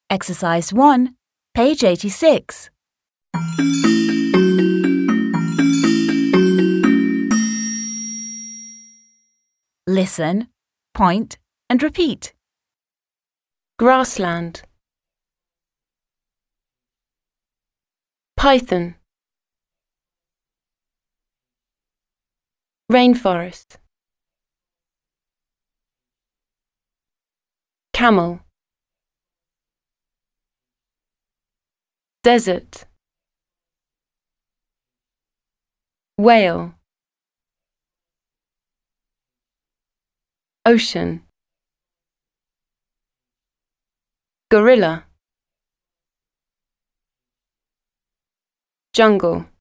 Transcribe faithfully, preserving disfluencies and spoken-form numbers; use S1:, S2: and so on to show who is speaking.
S1: Exercise one, page eighty-six. Listen, point and repeat.
S2: Grassland. Python. Rainforest. Camel. Desert. Whale. Ocean. Gorilla. Jungle.